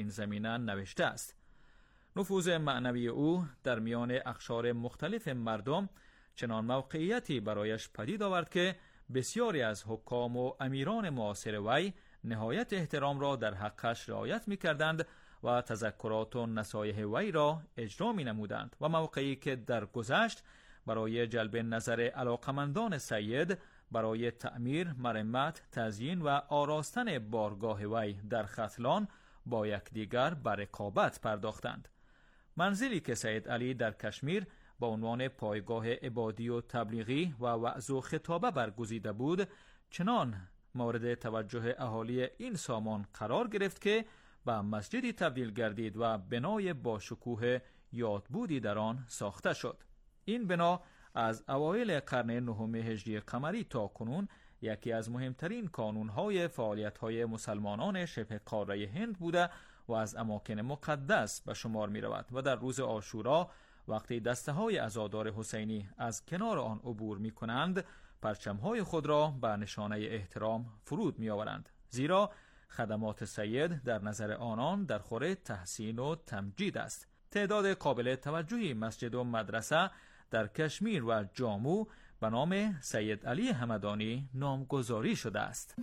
این زمینه نوشته است. نفوذ معنوی او در میان اقشار مختلف مردم چنان موقعیتی برایش پدید آورد که بسیاری از حکام و امیران معاصر وی نهایت احترام را در حقش رعایت می‌کردند و تذکرات و نصایح وی را اجرا می‌نمودند و موقعی که در گذشت برای جلب نظر علاقمندان سید برای تعمیر، مرمت، تزیین و آراستن بارگاه وی در ختلان با یکدیگر به رقابت پرداختند. منزلی که سید علی در کشمیر با عنوان پایگاه عبادی و تبلیغی و وعظ و خطابه برگزیده بود، چنان مورد توجه اهالی این سامان قرار گرفت که به مسجدی تبدیل گردید و بنای با شکوه یادبودی در آن ساخته شد. این بنا از اوایل قرن نهم هجری قمری تا کنون یکی از مهمترین کانون‌های فعالیت‌های مسلمانان شبه قاره هند بوده و از اماکن مقدس به شمار می‌رود و در روز عاشورا وقتی دسته‌های عزادار حسینی از کنار آن عبور می‌کنند، پرچم‌های خود را به نشانه احترام فرود می‌آورند، زیرا خدمات سید در نظر آنان در خور تحسین و تمجید است. تعداد قابل توجهی مسجد و مدرسه در کشمیر و جامو به نام سید علی همدانی نامگذاری شده است.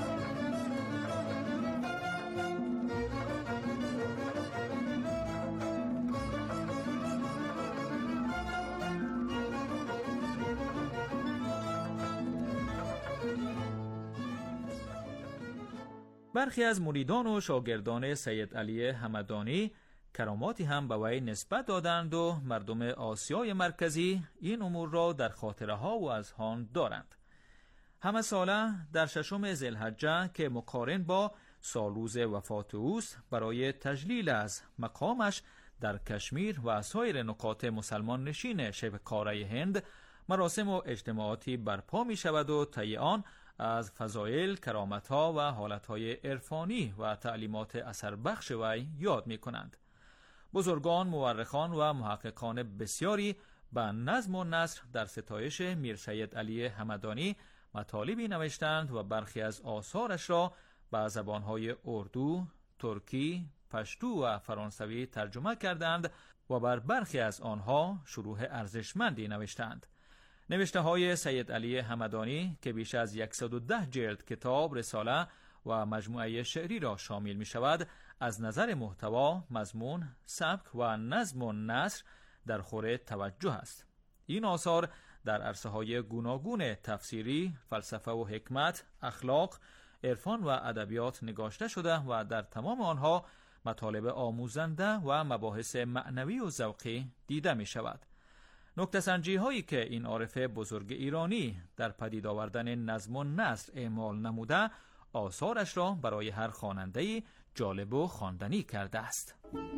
برخی از مریدان و شاگردان سید علی همدانی کراماتی هم به وی نسبت دادند و مردم آسیای مرکزی این امور را در خاطره ها و اذهان دارند. همه ساله در 6 ذوالحجه که مقارن با سالروز وفات اوست، برای تجلیل از مقامش در کشمیر و سایر نقاط مسلمان نشین شبه قاره هند مراسم و اجتماعاتی برپا می شود و طی آن از فضایل، کرامت‌ها و حالت‌های عرفانی و تعلیمات اثر بخش وی یاد می‌کنند. بزرگان، مورخان و محققان بسیاری به نظم و نثر در ستایش میر سید علی همدانی مطالبی نوشتند و برخی از آثارش را به زبان‌های اردو، ترکی، پشتو و فرانسوی ترجمه کردند و بر برخی از آنها شروح ارزشمندی نوشتند. نوشته های سید علی همدانی که بیش از 110 جلد کتاب، رساله و مجموعه شعری را شامل می شود، از نظر محتوا، مضمون، سبک و نظم و نثر در خور توجه است. این آثار در عرصه های گوناگون تفسیری، فلسفه و حکمت، اخلاق، عرفان و ادبیات نگاشته شده و در تمام آنها مطالب آموزنده و مباحث معنوی و ذوقی دیده می شود. نکته سنجی هایی که این عارف بزرگ ایرانی در پدید آوردن نظم و نثر اعمال نموده، آثارش را برای هر خواننده‌ای جالب و خواندنی کرده است.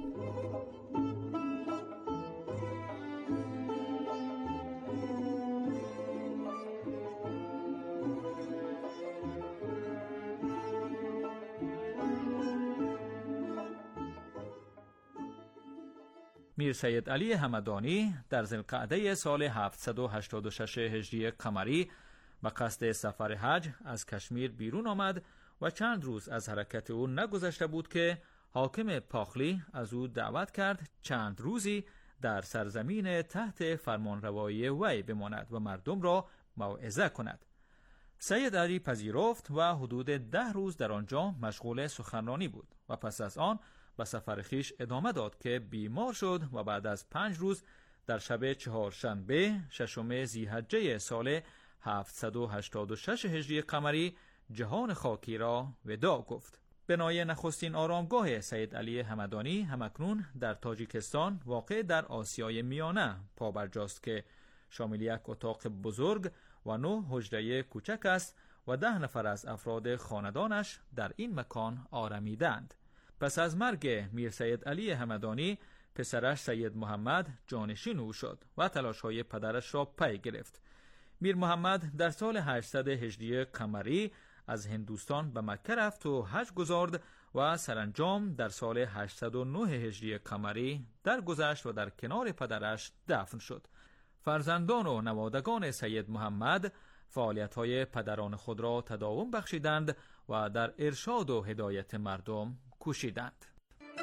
میر سید علی همدانی در ذوالقعده سال 786 هجری قمری به قصد سفر حج از کشمیر بیرون آمد و چند روز از حرکت او نگذشته بود که حاکم پاخلی از او دعوت کرد چند روزی در سرزمین تحت فرمانروایی وی بماند و مردم را موعظه کند. سید علی پذیرفت و حدود 10 روز در آنجا مشغول سخنرانی بود و پس از آن به سفر خیش ادامه داد که بیمار شد و بعد از 5 روز در شب چهارشنبه 6 ذی‌حجه سال 786 هجری قمری جهان خاکی را وداع گفت. بنای نخستین آرامگاه سید علی همدانی همکنون در تاجیکستان واقع در آسیای میانه پابرجاست که شامل یک اتاق بزرگ و 9 حجره کوچک است و 10 نفر از افراد خاندانش در این مکان آرمیدند. پس از مرگ میر سید علی همدانی، پسرش سید محمد جانشین او شد و تلاش‌های پدرش را پی گرفت. میر محمد در سال 800 هجری قمری از هندوستان به مکه رفت و حج گزارد و سرانجام در سال 809 هجری قمری درگذشت و در کنار پدرش دفن شد. فرزندان و نوادگان سید محمد فعالیت‌های پدران خود را تداوم بخشیدند و در ارشاد و هدایت مردم کوشیدند.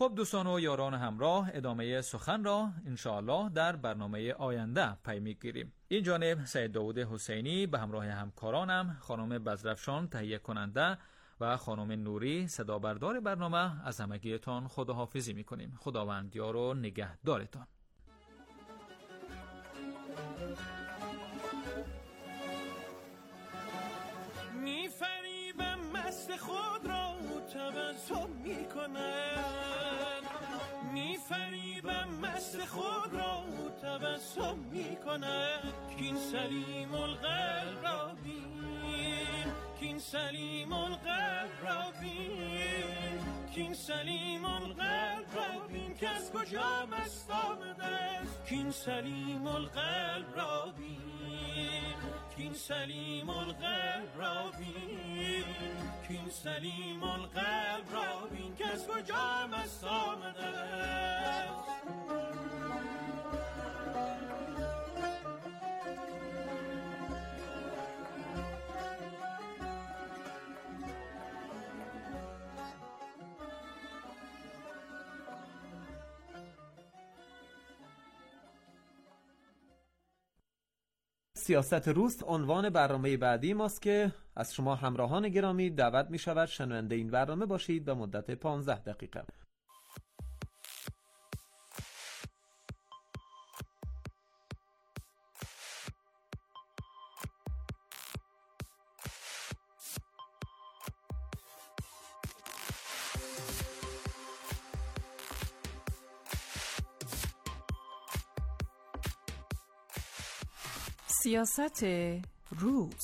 خب دوستان و یاران همراه، ادامه سخن را انشاءالله در برنامه آینده پی میگیریم. این جانب سید داود حسینی به همراه همکارانم خانم بزرفشان تهیه کننده و خانم نوری صدا بردار برنامه از همگیتان خداحافظی میکنیم. خداوند یار و نگهدارتان. میفریبم مست خود را تبسم میکنن، میفریبم مست خود را تبسم میکنن. کین سلیم القلب را بین، کین سلیم القلب را بین، کین سلیم القلب را بین که از کجا مست آمده است. کین سلیم القلب را بین، کین سلیم القلب را بین، کین سلیم القلب را بین که از کجا مست آمده است. سیاست روس عنوان برنامه بعدی ماست که از شما همراهان گرامی دعوت می شود شنونده این برنامه باشید به مدت 15 دقیقه. سیاست روز.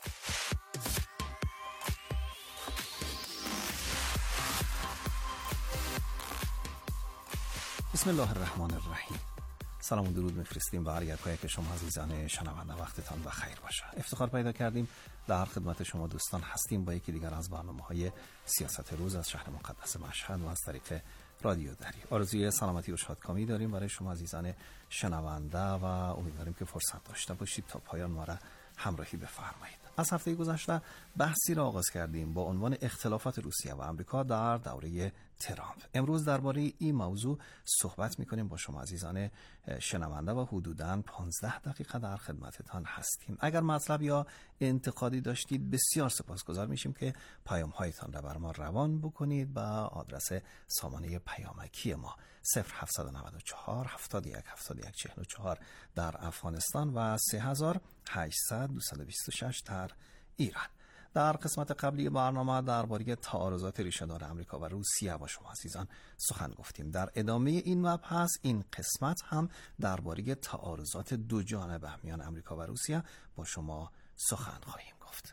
بسم الله الرحمن الرحیم. سلام و درود میفرستیم به هر یکایی که شما عزیزان شنونده وقتتان بخیر باشه. افتخار پیدا کردیم در خدمت شما دوستان هستیم با یکی دیگر از برنامه‌های سیاست روز از شهر مقدس مشهد و از طریق رادیو دری. آرزوی سلامتی و شادکامی داریم برای شما عزیزان شنونده و امیدواریم که فرصت داشته باشید تا پایان ما را همراهی بفرمایید. از هفته گذشته بحثی را آغاز کردیم با عنوان اختلافات روسیه و آمریکا در دوره ترامپ. امروز درباره این موضوع صحبت می‌کنیم با شما عزیزان شنونده و حدوداً 15 دقیقه در خدمتتان هستیم. اگر مطلب یا انتقادی داشتید بسیار سپاسگزار میشیم که پیام‌هایتان را بر ما روان بکنید به آدرس سامانه پیامکی ما 0794 71 71 44 در افغانستان و 3800 226 در ایران. در قسمت قبلی برنامه درباره تعارضات ریشه‌دار آمریکا و روسیه با شما عزیزان سخن گفتیم. در ادامه این مبحث این قسمت هم درباره تعارضات دو جانبه میان آمریکا و روسیه با شما سخن خواهیم گفت.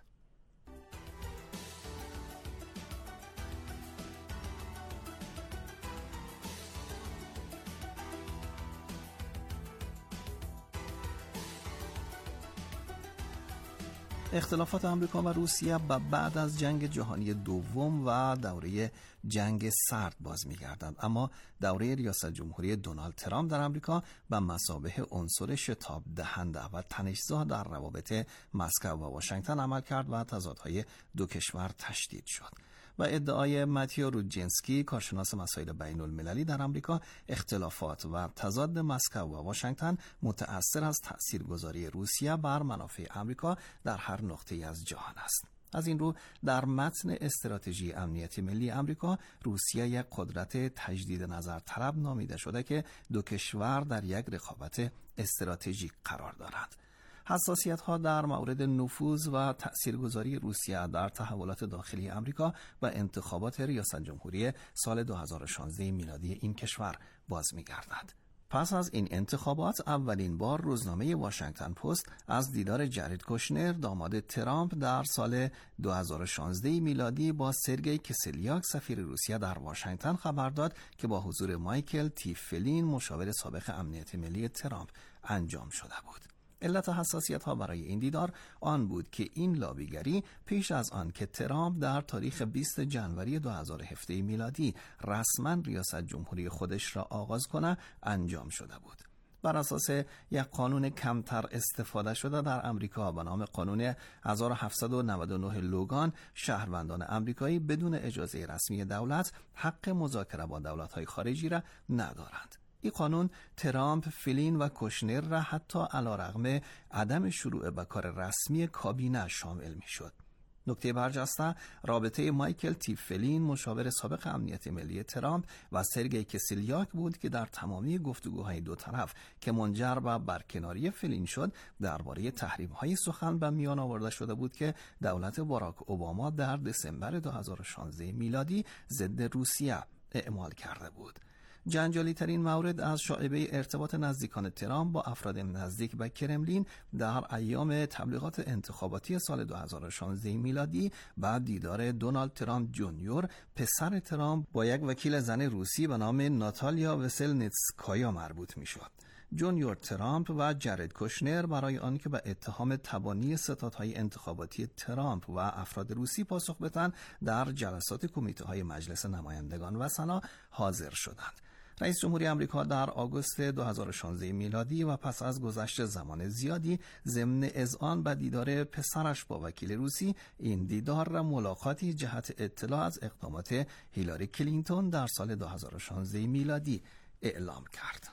اختلافات آمریکا و روسیه بعد از جنگ جهانی دوم و دوره جنگ سرد باز می‌گردند، اما دوره ریاست جمهوری دونالد ترامپ در آمریکا به مثابه عنصر شتاب دهنده و تنش‌زا در روابط مسکو و واشنگتن عمل کرد و تضادهای دو کشور تشدید شد. و ادعای ماتیو روجینسکی کارشناس مسائل بین المللی در آمریکا، اختلافات و تضاد مسکو و واشنگتن متأثر از تاثیرگذاری روسیه بر منافع آمریکا در هر نقطه‌ای از جهان است. از این رو در متن استراتژی امنیتی ملی آمریکا روسیه یک قدرت تجدید نظر طلب نامیده شده که دو کشور در یک رقابت استراتژیک قرار دارند. حساسیت‌ها در مورد نفوذ و تأثیرگذاری روسیه در تحولات داخلی آمریکا و انتخابات ریاست جمهوری سال 2016 میلادی این کشور باز می‌گردد. پس از این انتخابات اولین بار روزنامه واشنگتن پست از دیدار جارید کوشنر داماد ترامپ در سال 2016 میلادی با سرگئی کسلیاک سفیر روسیه در واشنگتن خبر داد که با حضور مایکل تی فلین مشاور سابق امنیت ملی ترامپ انجام شده بود. علت حساسیت‌ها برای این دیدار آن بود که این لابیگری پیش از آن که ترامپ در تاریخ 20 جنوری 2017 میلادی رسما ریاست جمهوری خودش را آغاز کنه انجام شده بود بر اساس یک قانون کمتر استفاده شده در امریکا به نام قانون 1799 لوگان، شهروندان امریکایی بدون اجازه رسمی دولت حق مذاکره با دولت‌های خارجی را ندارند. این قانون ترامپ، فلین و کوشنر را حتی علیرغم عدم شروع به کار رسمی کابینه شامل می‌شد. نکته برجسته رابطه مایکل تی فلین، مشاور سابق امنیت ملی ترامپ، و سرگئی کسلیاک بود که در تمامی گفتگوهای دو طرف که منجر به برکناری فلین شد درباره تحریم‌های سخن به میان آورده شده بود که دولت باراک اوباما در دسامبر 2016 میلادی ضد روسیه اعمال کرده بود. جنجالی ترین مورد از شایعه ارتباط نزدیکان ترامپ با افراد نزدیک به کرملین در ایام تبلیغات انتخاباتی سال 2016 میلادی بعد دیدار دونالد ترامپ جونیور، پسر ترامپ، با یک وکیل زن روسی به نام ناتالیا وسلنیتسکایا مربوط میشد. جونیور ترامپ و جرد کوشنر برای آنکه به اتهام تبانی ستادهای انتخاباتی ترامپ و افراد روسی پاسخ بدهند در جلسات کمیته‌های مجلس نمایندگان و سنا حاضر شدند. رئیس جمهوری آمریکا در آگوست 2016 میلادی و پس از گذشت زمان زیادی ضمن اذعان به دیدار پسرش با وکیل روسی، این دیدار را ملاقاتی جهت اطلاع از اقدامات هیلاری کلینتون در سال 2016 میلادی اعلام کرد.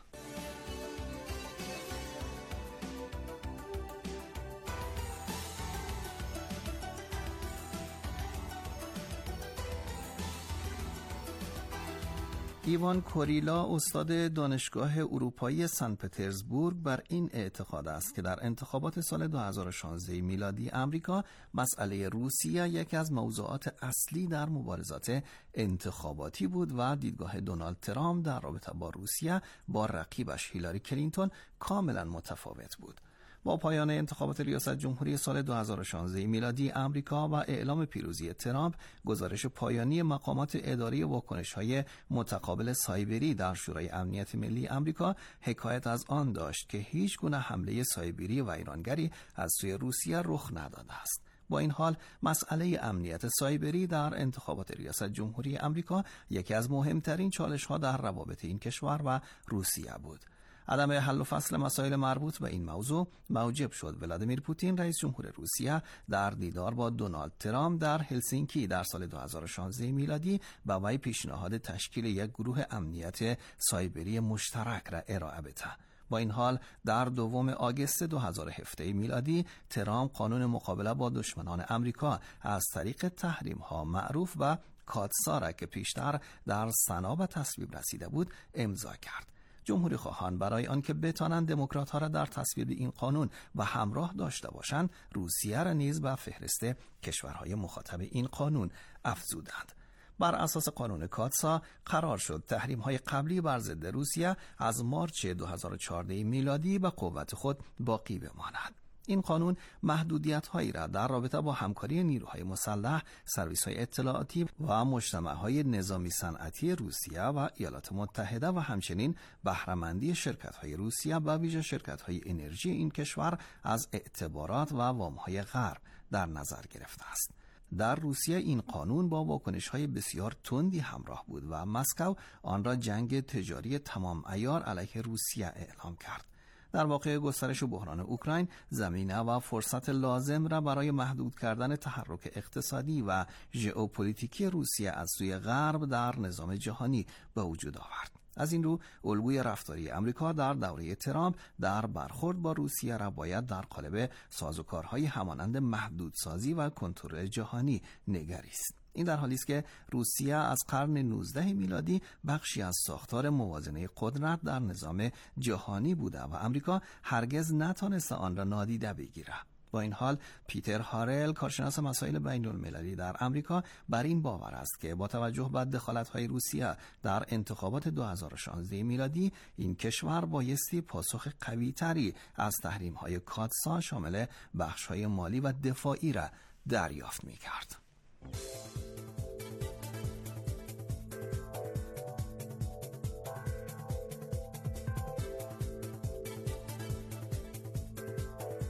ایوان کوریلا، استاد دانشگاه اروپایی سن پترزبورگ، بر این اعتقاد است که در انتخابات سال 2016 میلادی آمریکا مسئله روسیه یکی از موضوعات اصلی در مبارزات انتخاباتی بود و دیدگاه دونالد ترامپ در رابطه با روسیه با رقیبش هیلاری کلینتون کاملا متفاوت بود. با پایان انتخابات ریاست جمهوری سال 2016 میلادی آمریکا و اعلام پیروزی ترامپ، گزارش پایانی مقامات اداری واکنش‌های متقابل سایبری در شورای امنیت ملی آمریکا حکایت از آن داشت که هیچ گونه حمله سایبری و ویرانگری از سوی روسیه رخ نداده است. با این حال مسئله امنیت سایبری در انتخابات ریاست جمهوری آمریکا یکی از مهمترین چالش‌ها در روابط این کشور و روسیه بود. عدم حل و فصل مسائل مربوط به این موضوع موجب شد ولادیمیر پوتین، رئیس جمهور روسیه، در دیدار با دونالد ترامپ در هلسینکی در سال 2016 میلادی به وی پیشنهاد تشکیل یک گروه امنیت سایبری مشترک را ارائه بده. با این حال در 2 آگوست 2017 میلادی ترامپ قانون مقابله با دشمنان آمریکا از طریق تحریم‌ها معروف به کاتسا را که پیشتر در سنا به تصویب رسیده بود امضا کرد. جمهوری خواهان برای آنکه بتوانند دموکرات‌ها را در تصویب این قانون و همراه داشته باشند، روسیه را نیز به فهرست کشورهای مخاطب این قانون افزودند. بر اساس قانون کاتسا قرار شد تحریم‌های قبلی بر ضد روسیه از مارچ 2014 میلادی به قوت خود باقی بماند. این قانون محدودیت‌هایی را در رابطه با همکاری نیروهای مسلح، سرویس‌های اطلاعاتی و مجتمع‌های نظامی صنعتی روسیه و ایالات متحده و همچنین بهره‌مندی شرکت‌های روسیه و ویژه شرکت‌های انرژی این کشور از اعتبارات و وام‌های غرب در نظر گرفته است. در روسیه این قانون با واکنش‌های بسیار تندی همراه بود و مسکو آن را جنگ تجاری تمام عیار علیه روسیه اعلام کرد. در واقع گسترش بحران اوکراین زمینه و فرصت لازم را برای محدود کردن تحرک اقتصادی و ژئوپلیتیکی روسیه از سوی غرب در نظام جهانی به وجود آورد. از این رو الگوی رفتاری آمریکا در دوره ترامپ در برخورد با روسیه را باید در قالب سازوکارهای همانند محدودسازی و کنترل جهانی نگریست. این در حالی است که روسیه از قرن 19 میلادی بخشی از ساختار موازنه قدرت در نظام جهانی بوده و آمریکا هرگز نتوانست آن را نادیده بگیرد. با این حال پیتر هارل، کارشناس مسائل بین المللی در آمریکا، بر این باور است که با توجه به دخالت‌های روسیه در انتخابات 2016 میلادی این کشور بایستی پاسخ قوی‌تری از تحریم‌های کاتسا شامل بخش‌های مالی و دفاعی را دریافت می‌کرد.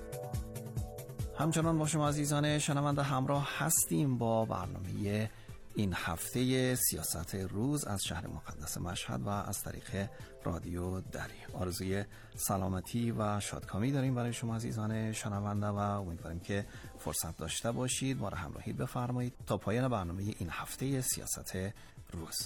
همچنان با شما عزیزان شنونده همراه هستیم با برنامه این هفته سیاست روز از شهر مقدس مشهد و از طریق رادیو دری. آرزوی سلامتی و شادکامی داریم برای شما عزیزان شنونده و امیدواریم که فرصت داشته باشید ما را همراهی بفرمایید تا پایان برنامه این هفته سیاست روز.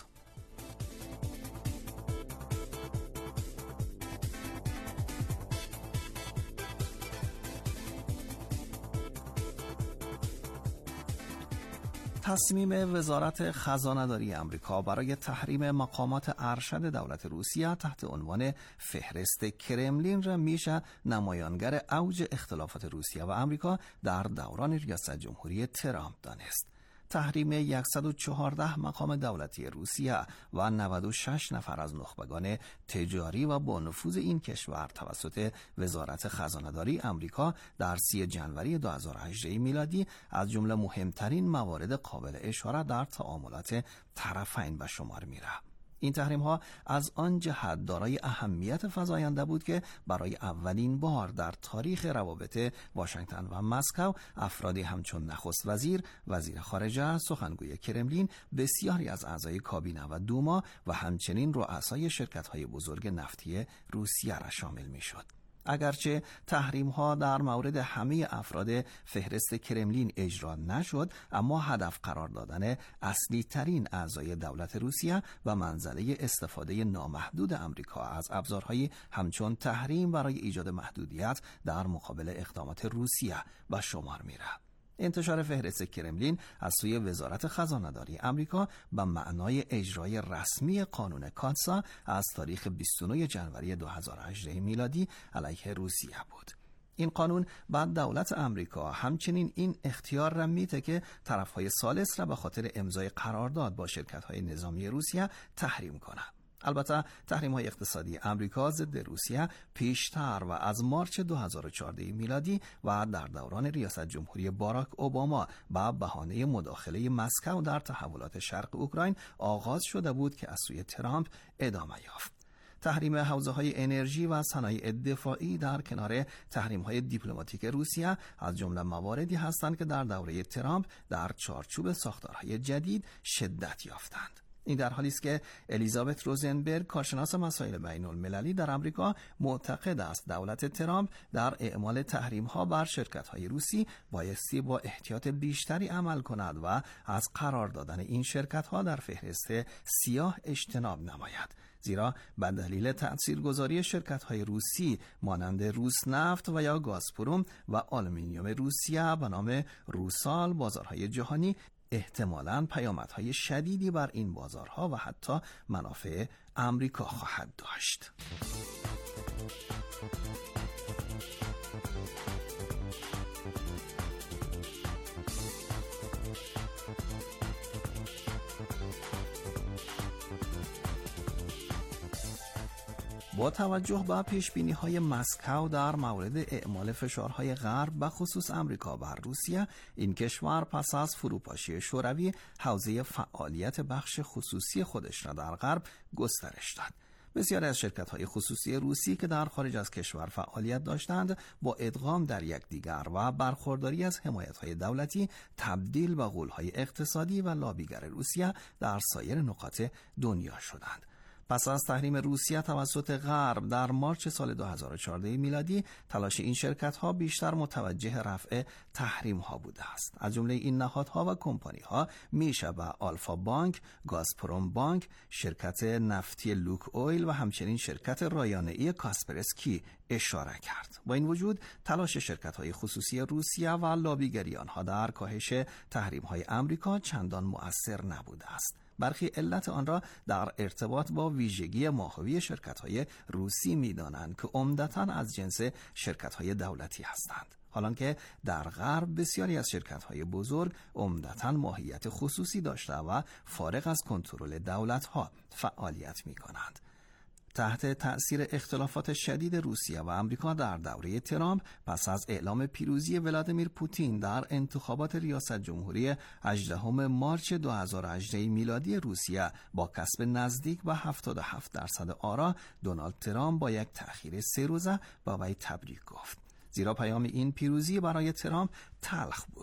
تصمیم وزارت خزانه‌داری آمریکا برای تحریم مقامات ارشد دولت روسیه تحت عنوان فهرست کرملین را میشه نمایانگر اوج اختلافات روسیه و آمریکا در دوران ریاست جمهوری ترامپ دانست. تحریم 114 مقام دولتی روسیه و 96 نفر از نخبگان تجاری و با نفوذ این کشور توسط وزارت خزانه‌داری آمریکا در 30 جنوری 2018 میلادی از جمله مهمترین موارد قابل اشاره در تعاملات طرفین به شمار میره. این تحریم ها از آن جهت دارای اهمیت فزاینده بود که برای اولین بار در تاریخ روابط واشنگتن و مسکو افرادی همچون نخست وزیر، وزیر خارجه، سخنگوی کرملین، بسیاری از اعضای کابینه و دوما و همچنین رؤسای شرکت‌های بزرگ نفتی روسیه را شامل می‌شد. اگرچه تحریم ها در مورد همه افراد فهرست کرملین اجرا نشد، اما هدف قرار دادن اصلی ترین اعضای دولت روسیه و منزله استفاده نامحدود آمریکا از ابزارهای همچون تحریم برای ایجاد محدودیت در مقابل اقدامات روسیه به شمار میره. انتشار فهرست کرملین از سوی وزارت خزانه‌داری آمریکا به معنای اجرای رسمی قانون کاتسا از تاریخ 29 جنوری 2018 میلادی علیه روسیه بود. این قانون بعد دولت آمریکا همچنین این اختیار را میده که طرفهای ثالث را به خاطر امضای قرارداد با شرکت‌های نظامی روسیه تحریم کنه. البته تحریم‌های اقتصادی آمریکا ضد روسیه پیشتر و از مارچ 2014 میلادی و در دوران ریاست جمهوری باراک اوباما با بهانه مداخله مسکو در تحولات شرق اوکراین آغاز شده بود که از سوی ترامپ ادامه یافت. تحریم حوزه‌های انرژی و صنایع دفاعی در کنار تحریم‌های دیپلماتیک روسیه از جمله مواردی هستند که در دوره ترامپ در چارچوب ساختارهای جدید شدت یافتند. این در حالی است که الیزابت روزنبرگ، کارشناس مسائل بین‌المللی در آمریکا، معتقد است دولت ترامپ در اعمال تحریم‌ها بر شرکت‌های روسی بایستی با احتیاط بیشتری عمل کند و از قرار دادن این شرکت‌ها در فهرست سیاه اجتناب نماید، زیرا به دلیل تاثیرگذاری شرکت‌های روسی مانند روسنفت و یا گازپروم و آلومینیوم روسیه به نام روسال بازارهای جهانی احتمالاً پیامدهای شدیدی بر این بازارها و حتی منافع آمریکا خواهد داشت. با توجه به پیشبینی‌های مسکو در مورد اعمال فشارهای غرب به خصوص آمریکا بر روسیه، این کشور پس از فروپاشی شوروی حوزه فعالیت بخش خصوصی خودش را در غرب گسترش داد. بسیاری از شرکت‌های خصوصی روسی که در خارج از کشور فعالیت داشتند با ادغام در یکدیگر و برخورداری از حمایت‌های دولتی تبدیل به غول‌های اقتصادی و لابیگر روسیه در سایر نقاط دنیا شدند. پس از تحریم روسیه توسط غرب در مارچ سال 2014 میلادی، تلاش این شرکت‌ها بیشتر متوجه رفع تحریم‌ها بوده است. از جمله این نهادها و کمپانی‌ها میشه به آلفا بانک، گازپروم بانک، شرکت نفتی لوک اویل و همچنین شرکت رایانه‌ای کاسپرسکی اشاره کرد. با این وجود تلاش شرکت‌های خصوصی روسیه و لابیگری آنها در کاهش تحریم‌های آمریکا چندان مؤثر نبوده است. برخی علت آن را در ارتباط با ویژگی ماهوی شرکت‌های روسی می‌دانند که عمدتاً از جنس شرکت‌های دولتی هستند، حالانکه در غرب بسیاری از شرکت‌های بزرگ عمدتاً ماهیت خصوصی داشته و فارغ از کنترل دولت‌ها فعالیت می‌کنند. تحت تأثیر اختلافات شدید روسیه و آمریکا در دوره ترامپ، پس از اعلام پیروزی ولادیمیر پوتین در انتخابات ریاست جمهوری 18 مارچ 2018 میلادی روسیه با کسب نزدیک به 77% آرا، دونالد ترامپ با یک تأخیر 3 روزه با وی تبریک گفت. زیرا پیام این پیروزی برای ترامپ تلخ بود.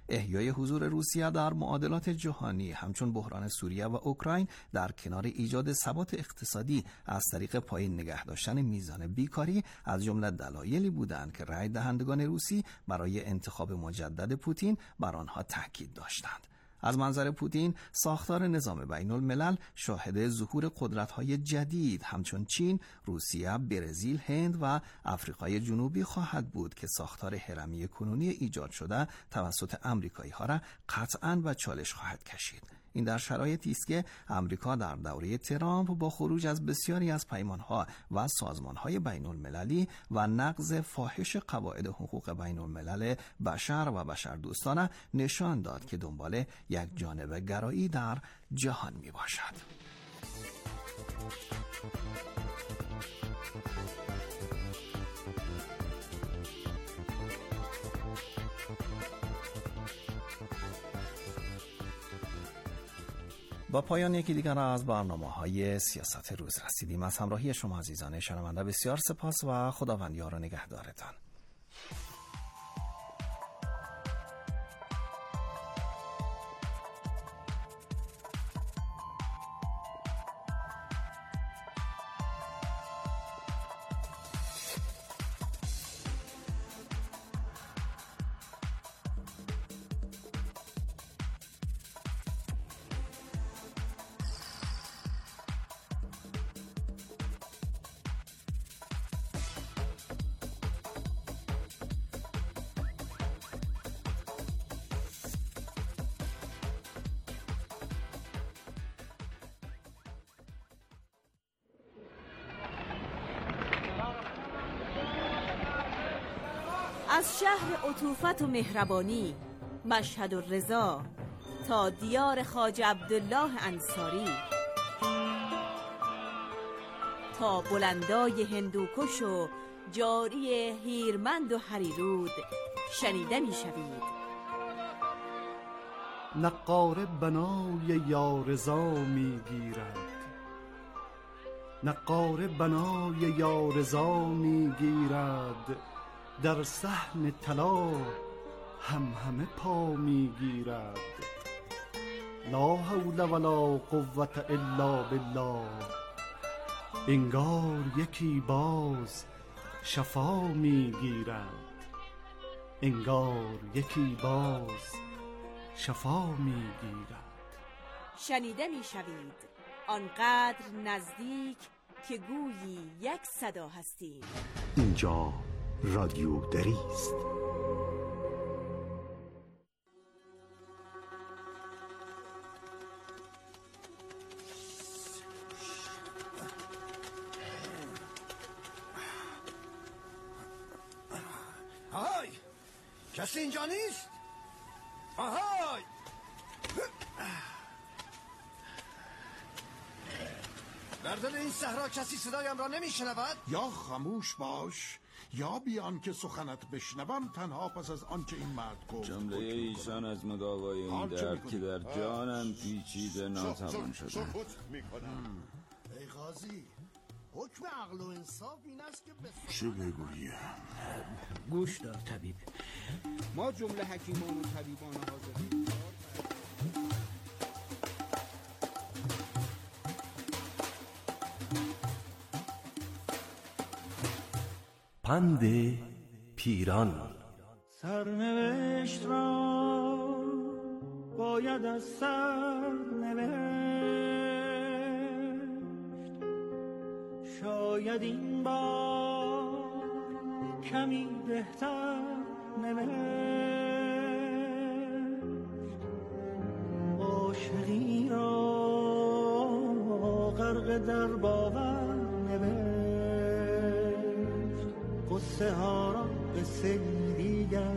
احیای حضور روسیه در معادلات جهانی همچون بحران سوریه و اوکراین در کنار ایجاد ثبات اقتصادی از طریق پایین نگه داشتن میزان بیکاری از جمله دلایلی بودند که رای دهندگان روسی برای انتخاب مجدد پوتین بر آنها تاکید داشتند. از منظر پوتین ساختار نظام بین الملل شاهد ظهور قدرت‌های جدید همچون چین، روسیه، برزیل، هند و آفریقای جنوبی خواهد بود که ساختار هرمی کنونی ایجاد شده توسط آمریکایی‌ها را قطعاً به چالش خواهد کشید. این در شرایطی است که آمریکا در دوره ترامپ با خروج از بسیاری از پیمانها و سازمانهای بین المللی و نقض فاحش قواعد حقوق بین الملل بشر و بشردوستانه نشان داد که دنبال یک جانبه گرایی در جهان می باشد. با پایان یکی دیگر از برنامه‌های سیاست روز رسیدیم. از همراهی شما عزیزان شنونده بسیار سپاس و خداوند یار و نگهدارتان. از شهر عطوفت و مهربانی مشهد الرضا تا دیار خواجه عبدالله انصاری، تا بلندای هندوکش و جاری هیرمند و هریرود شنیده می شوید. نقاره بنای یارضا می گیرد، نقاره بنای یارضا می گیرد، در صحن طلا همه پا می گیرد. لا حول ولا قوة الا بالله، انگار یکی باز شفا می گیرد، انگار یکی باز شفا می گیرد. شنیده می شوید آنقدر نزدیک که گویی یک صدا هستیم. اینجا رادیو دری است. آهای، کسی اینجا نیست؟ آهای، در دل این صحرا کسی صدایم را نمیشنود؟ یا خاموش باش یا بیان که سخنت بشنوم، تنها پس از آنچه این مرد گفت. جمله ایشان از مداوای این درد که در جانم پیچیده ناتوان شده. ای قاضی، حکم عقل و انصاف این است که چه بگویم؟ گوش دار طبیب، ما جمله حکیمان و طبیبان حاضرین پند پیران. سرنوشت را باید از سر نوشت، شاید این بار کمی بهتر نوشت. عاشقی را غرق در باور نوشت، قصه ها را قصه دیگر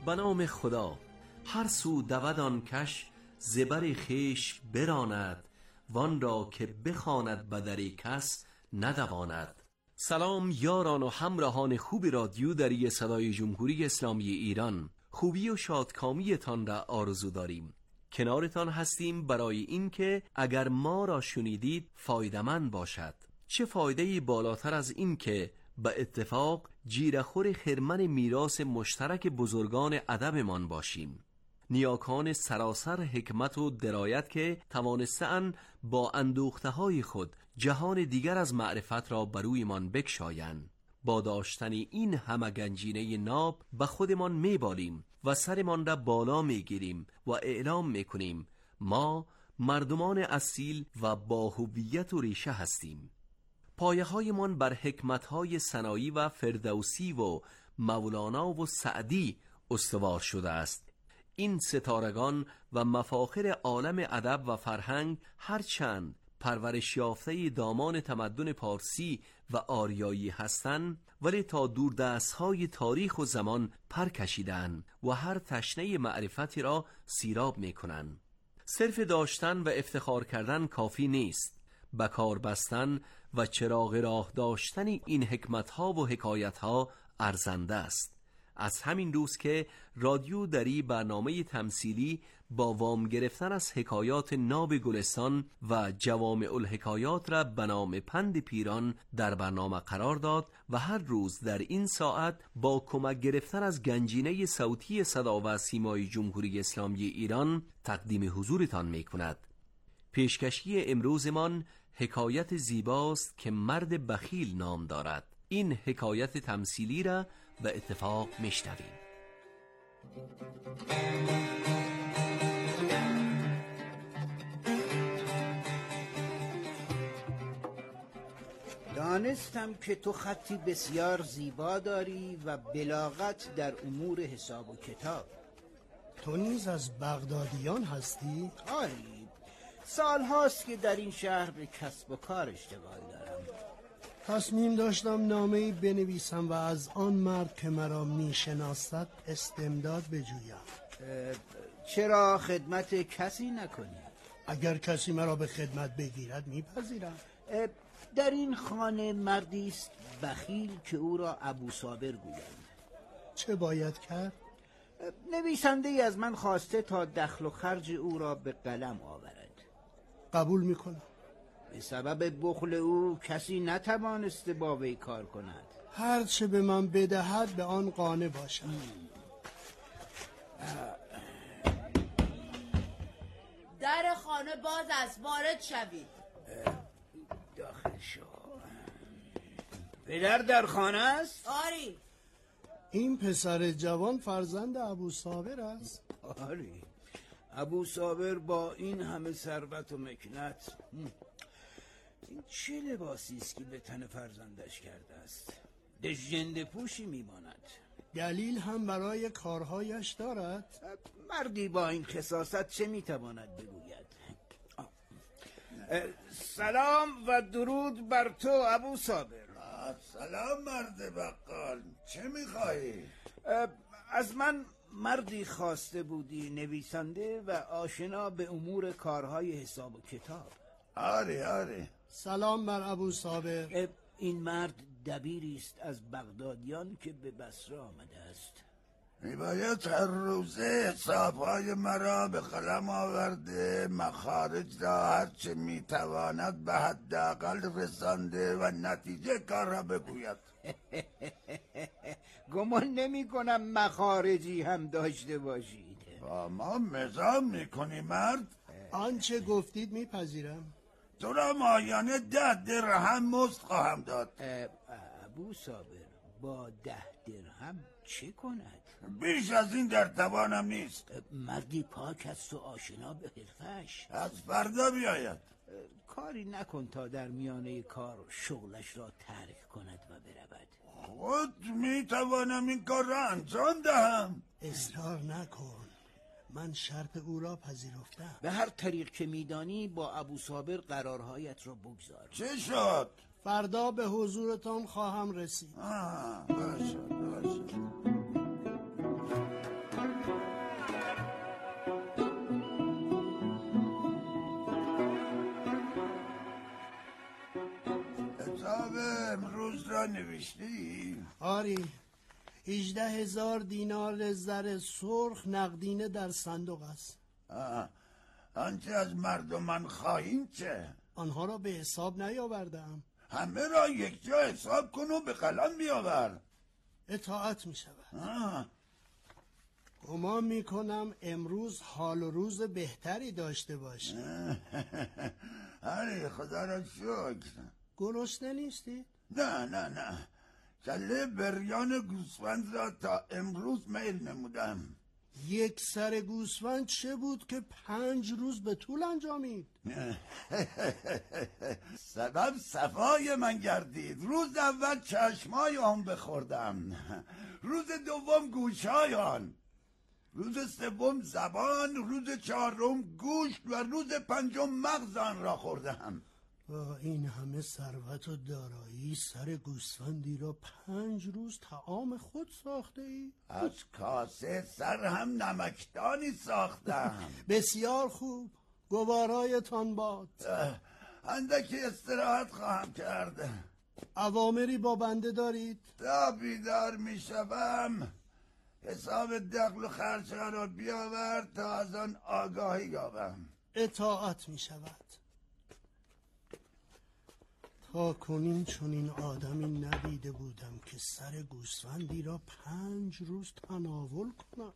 به نام خدا. هر سو دود آن کش زبر خویش براند، وان را که بخواند به در کس ندواند. سلام یاران و همراهان خوب رادیو دری صدای جمهوری اسلامی ایران. خوبی و شادکامی تان را آرزو داریم. کنارتان هستیم برای این که اگر ما را شنیدید فایده‌مند باشد. چه فایده بالاتر از این که به اتفاق جیره‌خور خرمن میراث مشترک بزرگان ادبمان باشیم، نیاکان سراسر حکمت و درایت که توانسته‌اند با اندوخته‌های خود جهان دیگر از معرفت را برویمان بکشایند. با داشتن این همه گنجینه ناب به خودمان میبالیم و سرمان را بالا میگیریم و اعلام میکنیم ما مردمان اصیل و با هویت و ریشه هستیم. پایه‌هایمان بر حکمت‌های سنایی و فردوسی و مولانا و سعدی استوار شده است. این ستارگان و مفاخر عالم ادب و فرهنگ هرچند پرورش یافته دامان تمدن پارسی و آریایی هستند، ولی تا دوردست‌های تاریخ و زمان پر کشیدند و هر تشنه معرفتی را سیراب می‌کنند. صرف داشتن و افتخار کردن کافی نیست. به کار بستن و چراغ راه داشتن این حکمت‌ها و حکایت‌ها ارزنده است. از همین روز که رادیو دری برنامه تمثیلی با وام گرفتن از حکایات ناب گلستان و جوامع الحکایات را به نام پند پیران در برنامه قرار داد و هر روز در این ساعت با کمک گرفتن از گنجینه صوتی صدا و سیمای جمهوری اسلامی ایران تقدیم حضورتان می کند. پیشکشی امروزمان حکایت زیباست که مرد بخیل نام دارد. این حکایت تمثیلی را به اتفاق میشنویم. دانستم که تو خطی بسیار زیبا داری و بلاغت در امور حساب و کتاب. تو نیز از بغدادیان هستی؟ آری، سال هاست که در این شهر به کسب و کار اشتغال دارم. تصمیم داشتم نامه‌ای بنویسم و از آن مرد که مرا میشناسد استمداد بجویم. چرا خدمت کسی نکنی؟ اگر کسی مرا به خدمت بگیرد میپذیرم. در این خانه مردی است بخیل که او را ابو صابر گویند. چه باید کرد؟ نویسنده ای از من خواسته تا دخل و خرج او را به قلم آورد. قبول میکنم. به سبب بخل او کسی نتوانسته با وی کار کند. هر چه به من بدهد به آن قانع باشم. در خانه باز است، وارد شوید. داخل شو. پدر در خانه است؟ آری. این پسر جوان فرزند ابو صابر است؟ آری. ابو صابر با این همه ثروت و مکنت، این چه لباسی است که به تن فرزندش کرده است؟ دژنده پوشی میماند. دلیل هم برای کارهایش دارد؟ مردی با این خصاصت چه میتواند بگوید؟ سلام و درود بر تو ابو صابر. سلام مرد بقال، چه میخواهی؟ از من مردی خواسته بودی، نویسنده و آشنا به امور کارهای حساب و کتاب. آری. سلام بر ابو صابر. این مرد دبیری است از بغدادیان که به بصره آمده است. میباید هر روزه حسابهای مرا به قلم آورده، مخارج را هرچه میتواند به حداقل رسانده و نتیجه کار را بگوید. گمان نمی کنم مخارجی هم داشته باشید. با ما مزاح میکنی مرد؟ آنچه گفتید میپذیرم. تو را ماهیانه 10 درهم مزد خواهم داد. ابو صابر، با 10 درهم چه کند؟ بیش از این در توانم نیست. مردی پاک است و آشنا به حرفش. از فردا بیاید. کاری نکن تا در میانه کار شغلش را ترک کند و برود. خود میتوانم این کار را انجام دهم. اصرار نکن، من شرط او را پذیرفتم. به هر طریق که میدانی با ابو صابر قرارهایت را بگذار. چه شد؟ فردا به حضورتان خواهم رسید. باشه. را نوشتی؟ آری 18,000 دینار زر سرخ نقدینه در صندوق است. آنچه از مردمان خواهیم چه؟ آنها را به حساب نیاوردم. همه را یک جا حساب کن و به قلم بیاور. اطاعت می شود. گمان می کنم امروز حال و روز بهتری داشته باشی. آره خدا را شکر. گرسنه نیستی؟ نه کله بریان گوسفند را تا امروز میل نمودم. یک سر گوسفند چه بود که 5 روز به طول انجامید؟ سبب صفای من گردید. روز اول چشمای آن بخوردم، روز دوم گوشایان، روز سوم زبان، روز چهارم گوشت و روز پنجم مغز آن را خوردم. با این همه ثروت و دارایی سر گوسفندی را 5 روز طعام خود ساخته ای؟ از کاسه سر هم نمکدانی ساختم. بسیار خوب، گوارایتان باد. اندکی استراحت خواهم کرد. اوامری با بنده دارید؟ تا بیدار می شوم حساب دخل و خرچها را بیاور تا از آن آگاهی یابم. اطاعت می شود. تا کنین چون این آدمی ندیده بودم که سر گوسفندی را 5 روز تناول کند.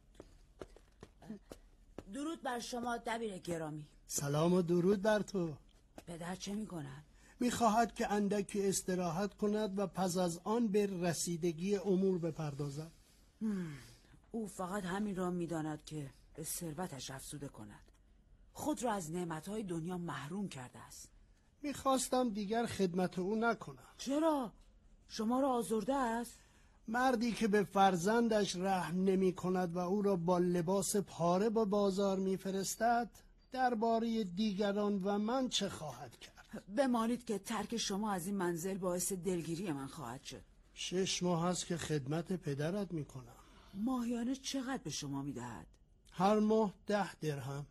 درود بر شما دبیر گرامی. سلام و درود بر تو. پدر چه میکنن؟ میخواهد که اندکی استراحت کند و پس از آن به رسیدگی امور بپردازد. او فقط همین را میداند که به ثروتش افزوده کند. خود را از نعمتهای دنیا محروم کرده است. میخواستم دیگر خدمت او نکنم. چرا؟ شما را آزرده است؟ مردی که به فرزندش رحم نمی کند و او را با لباس پاره به بازار میفرستد درباره دیگران و من چه خواهد کرد؟ بمانید که ترک شما از این منزل باعث دلگیری من خواهد شد. 6 ماه است که خدمت پدرت میکنم. ماهیانه چقدر به شما میدهد؟ هر ماه 10 درهم.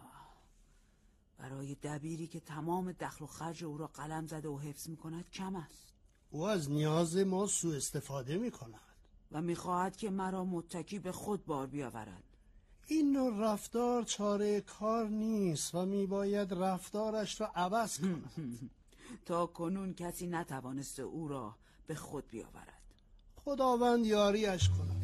برای دبیری که تمام دخل و خرج او را قلم زده و حفظ میکند کم است. او از نیاز ما سوء استفاده میکند و میخواهد که مرا متکی به خود بار بیاورد. این نوع رفتار چاره کار نیست و میباید رفتارش را عوض کند. تا کنون کسی نتوانسته او را به خود بیاورد. خداوند یاریش کند.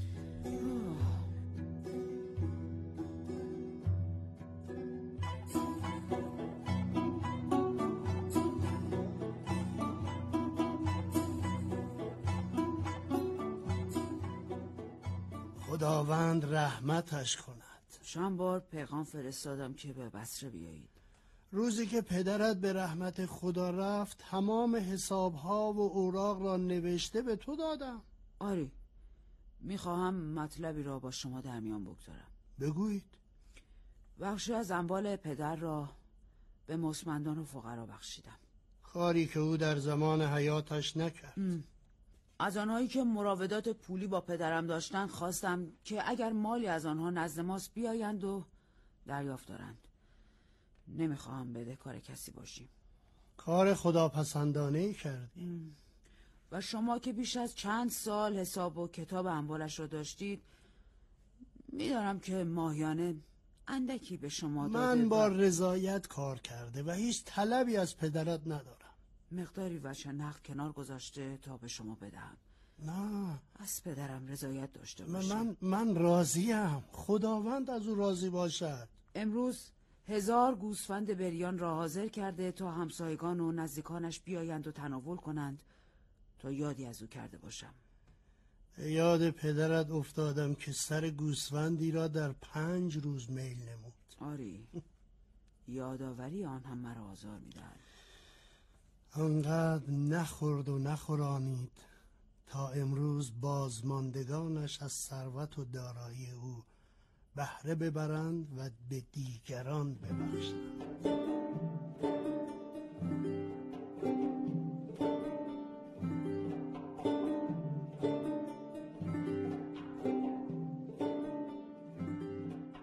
خداوند رحمتش کند. چند بار پیغام فرستادم که به بصره بیایید. روزی که پدرت به رحمت خدا رفت تمام حسابها و اوراق را نوشته به تو دادم. آری، میخواهم مطلبی را با شما در میان بگذارم. بگویید. بخشی از اموال پدر را به مستمندان و فقرا بخشیدم. کاری که او در زمان حیاتش نکرد. از آنهایی که مراودات پولی با پدرم داشتند خواستم که اگر مالی از آنها نزد ماست بیایند و دریافت دارند. نمیخواهم بدهکار کسی باشیم. کار خداپسندانه‌ای کردی. و شما که بیش از چند سال حساب و کتاب اموالش را داشتید میدارم که ماهیانه اندکی به شما داده. من با رضایت کار کرده و هیچ طلبی از پدرت ندارم. مقداری وجه نقد کنار گذاشته تا به شما بدهم. نه، از پدرم رضایت داشته باشم. من راضیم. خداوند از او راضی باشد. امروز 1000 گوسفند بریان را حاضر کرده تا همسایگان و نزدیکانش بیایند و تناول کنند تا یادی از او کرده باشم. یاد پدرت افتادم که سر گوسفندی را در 5 روز میل نمود. آری، یادآوری آن هم مرا آزار می‌دهد. آنقدر نخورد و نخورانید تا امروز بازماندگانش از ثروت و دارایی او بهره ببرند و به دیگران ببخشند.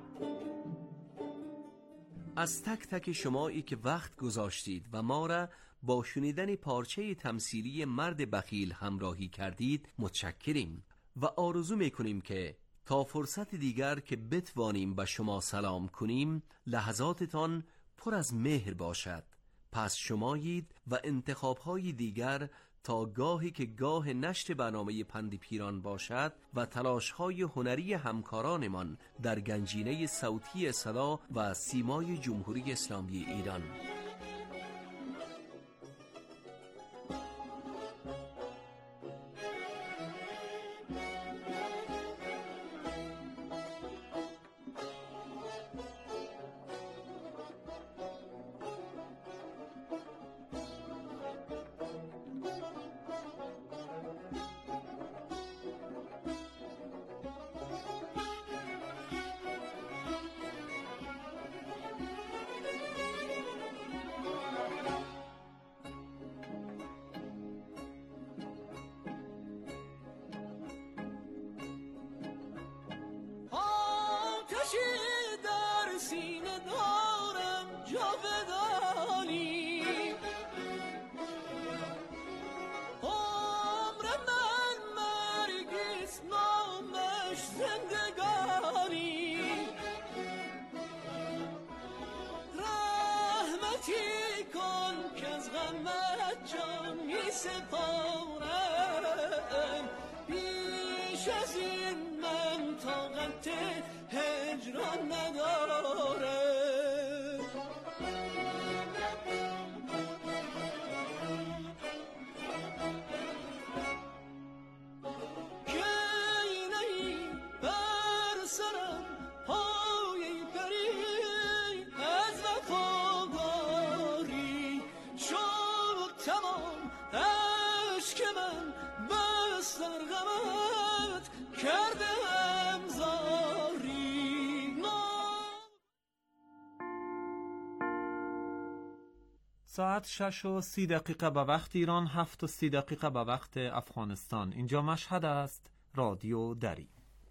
از تک تک شمایی که وقت گذاشتید و ما را با شنیدن پارچه تمثیلی مرد بخیل همراهی کردید متشکریم و آرزو میکنیم که تا فرصت دیگر که بتوانیم به شما سلام کنیم لحظاتتان پر از مهر باشد. پس شمایید و انتخاب‌های دیگر تا گاهی که گاه نشر برنامه پند پیران باشد و تلاش‌های هنری همکارانمان در گنجینه صوتی صدا و سیمای جمهوری اسلامی ایران. ساعت 6:30 به وقت ایران، 7:30 به وقت افغانستان. اینجا مشهد است. رادیو دری.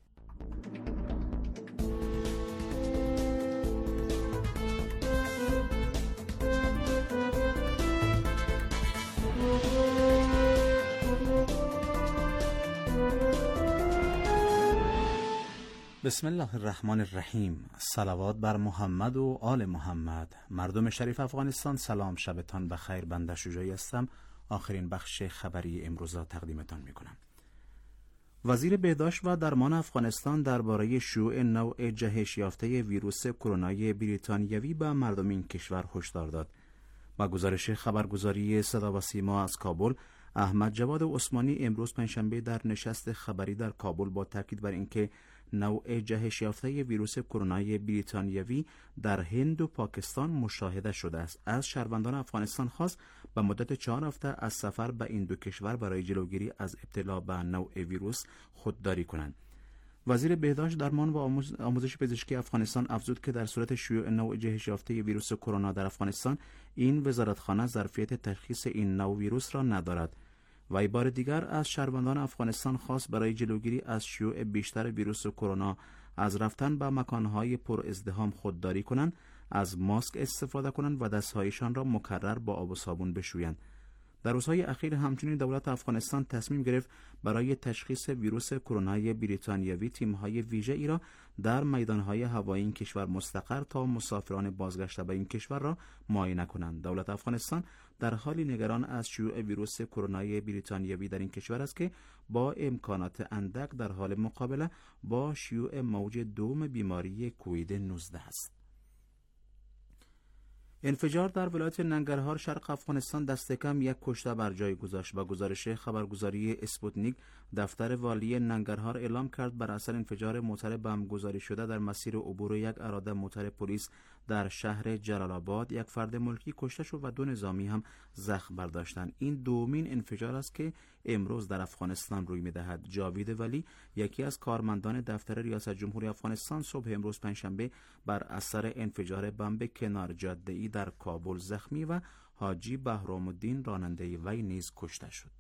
بسم الله الرحمن الرحیم. صلوات بر محمد و آل محمد. مردم شریف افغانستان، سلام، شبتان بخیر. بنده شجاعی هستم. آخرین بخش خبری امروز را تقدیمتان میکنم. وزیر بهداشت و درمان افغانستان درباره شیوع نوع جهش یافته ویروس کرونای بریتانیوی به مردم این کشور هشدار داد. با گزارش خبرگزاری صدا و سیما از کابل، احمد جواد عثمانی امروز پنجشنبه در نشست خبری در کابل با تاکید بر اینکه نوع جهش یافته ویروس کرونای بریتانیوی در هند و پاکستان مشاهده شده است، از شهروندان افغانستان خواست به مدت 4 هفته از سفر به این دو کشور برای جلوگیری از ابتلا به نوع ویروس خودداری کنند. وزیر بهداشت، درمان و آموزش پزشکی افغانستان افزود که در صورت شیوع نوع جهش یافته ویروس کرونا در افغانستان، این وزارتخانه ظرفیت تشخیص این نوع ویروس را ندارد. و بار دیگر از شهروندان افغانستان خواست برای جلوگیری از شیوع بیشتر ویروس کرونا از رفتن به مکانهای پر ازدحام خودداری کنند، از ماسک استفاده کنند و دستهایشان را مکرر با آب و صابون بشویند. در روزهای اخیر همچنین دولت افغانستان تصمیم گرفت برای تشخیص ویروس کرونای بریتانیوی تیم‌های ویژه‌ای را در میدان‌های هوایی این کشور مستقر تا مسافران بازگشته به این کشور را معاینه کنند. دولت افغانستان در حالی نگران از شیوع ویروس کرونای بریتانیوی در این کشور است که با امکانات اندک در حال مقابله با شیوع موج دوم بیماری کووید 19 است. انفجار در ولایت ننگرهار شرق افغانستان دست کم یک کشته بر جای گذاشت. با گزارش خبرگزاری اسپوتنیک، دفتر والی ننگرهار اعلام کرد بر اثر انفجار موتر بم گذاری شده در مسیر عبور یک اراده موتر پلیس در شهر جلال آباد، یک فرد ملکی کشته شد و 2 نظامی هم زخم برداشتند. این دومین انفجار است که امروز در افغانستان روی می‌دهد. جاوید ولی، یکی از کارمندان دفتر ریاست جمهوری افغانستان، صبح امروز پنجشنبه بر اثر انفجار بم به کنار جاده‌ای در کابل زخمی و حاجی بهرام الدین راننده وی نیز کشته شد.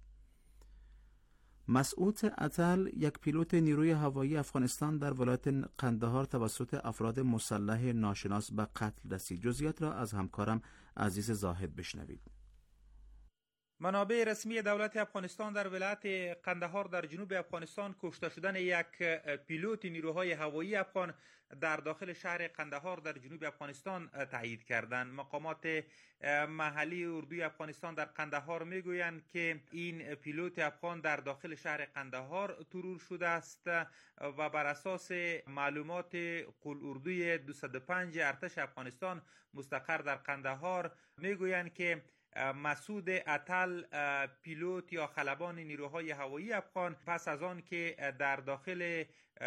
مسعود عطل، یک پیلوت نیروی هوایی افغانستان، در ولایت قندهار توسط افراد مسلح ناشناس به قتل رسید. جزئیات را از همکارم عزیز زاهد بشنوید. منابع رسمی دولت افغانستان در ولایت قندهار در جنوب افغانستان کشته شدن یک پیلوت نیروهای هوایی افغان در داخل شهر قندهار در جنوب افغانستان تایید کردند. مقامات محلی اردوی افغانستان در قندهار میگویند که این پیلوت افغان در داخل شهر قندهار ترور شده است و بر اساس معلومات قول اردوی 205 ارتش افغانستان مستقر در قندهار میگویند که مسعود اتل پیلوت یا خلبان نیروهای هوایی افغان پس از آن که در داخل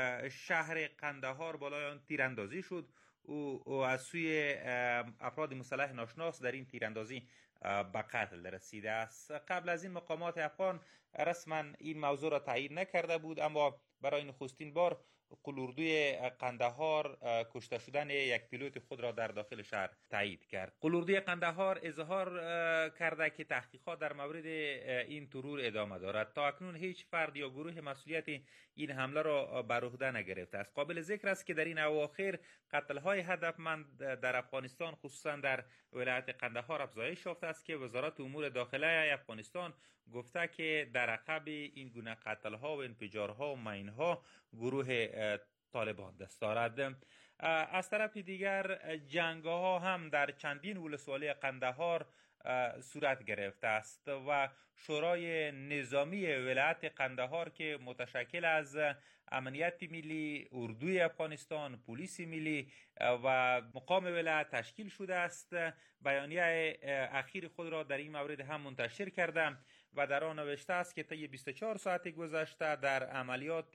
شهر قندهار بالای آن تیراندازی شد او از سوی افراد مسلح ناشناس در این تیراندازی به قتل رسیده است. قبل از این مقامات افغان رسما این موضوع را تایید نکرده بود، اما برای نخستین بار قول اردوی قندهار کشته شدن یک پیلوت خود را در داخل شهر تایید کرد. قول اردوی قندهار اظهار کرده که تحقیقات در مورد این ترور ادامه دارد. تا اکنون هیچ فرد یا گروه مسئولیت این حمله را بر عهده نگرفته است. قابل ذکر است که در این اواخر قتل‌های هدفمند در افغانستان خصوصا در ولایت قندهار افزایش یافته است که وزارت امور داخله افغانستان گفته که در عقب این گونه قتل‌ها و انفجارها و ماین‌ها گروه طالبان دست دارد. از طرف دیگر جنگ‌ها هم در چندین ولسوالی قندهار صورت گرفته است و شورای نظامی ولایت قندهار که متشکل از امنیت ملی، اردوی افغانستان، پلیس ملی و مقام ولایت تشکیل شده است، بیانیه اخیر خود را در این مورد هم منتشر کرده و در آن نوشته است که طی 24 ساعت گذشته در عملیات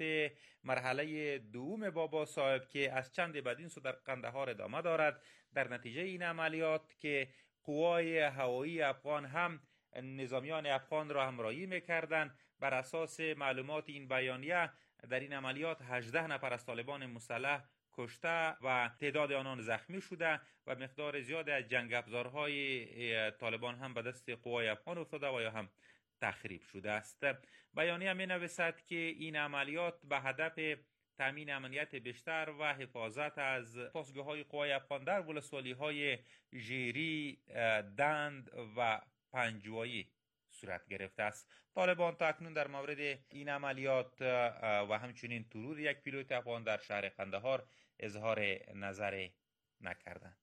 مرحله دوم بابا صاحب که از چند بدین سو در قندهار ادامه دارد، در نتیجه این عملیات که قوای هوایی افغان هم نظامیان افغان را همراهی می‌کردند، بر اساس معلومات این بیانیه در این عملیات 18 نفر از طالبان مسلح کشته و تعداد آنان زخمی شده و مقدار زیاد از جنگ افزارهای طالبان هم به دست قوای افغان افتاده و یا هم تخریب شده است. بیانیه می‌نویسد که این عملیات به هدف تامین امنیت بیشتر و حفاظت از پاسگاه‌های قوای افغان در ولسوالی‌های ژیری، دند و پنجوایی صورت گرفته است. طالبان تا اکنون در مورد این عملیات و همچنین ترور یک پیلوت افغان در شهر قندهار اظهار نظر نکردند.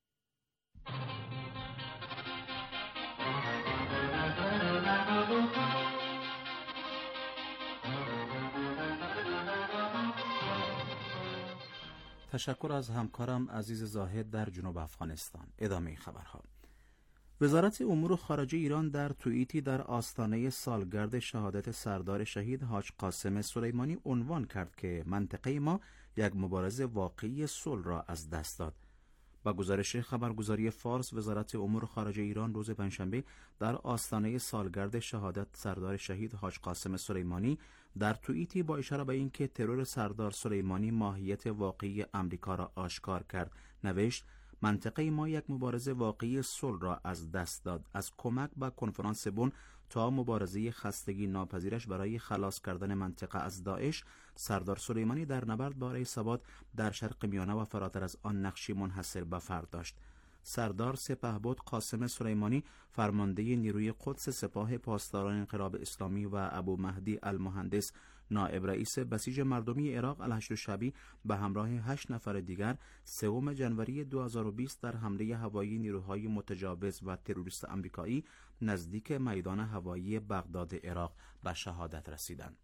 تشکر از همکارم عزیز زاهد در جنوب افغانستان. ادامه خبرها. وزارت امور خارجه ایران در توییتی در آستانه سالگرد شهادت سردار شهید حاج قاسم سلیمانی عنوان کرد که منطقه ما یک مبارز واقعی صلح را از دست داد. با گزارش خبرگزاری فارس، وزارت امور خارجه ایران روز پنجشنبه در آستانه سالگرد شهادت سردار شهید حاج قاسم سلیمانی در توییتی با اشاره به اینکه ترور سردار سلیمانی ماهیت واقعی امریکا را آشکار کرد نوشت: منطقه ما یک مبارزه واقعی صلح را از دست داد. از کمک به کنفرانس بن تا مبارزه خستگی ناپذیرش برای خلاص کردن منطقه از داعش، سردار سلیمانی در نبرد برای ثبات در شرق میانه و فراتر از آن نقشی منحصر به فرد داشت. سردار سپهبد قاسم سلیمانی فرمانده نیروی قدس سپاه پاسداران انقلاب اسلامی و ابو مهدی المهندس نائب رئیس بسیج مردمی عراق الحشد الشعبی به همراه 8 نفر دیگر 3 جنوری 2020 در حمله هوایی نیروهای متجاوز و تروریست آمریکایی نزدیک میدان هوایی بغداد عراق به شهادت رسیدند.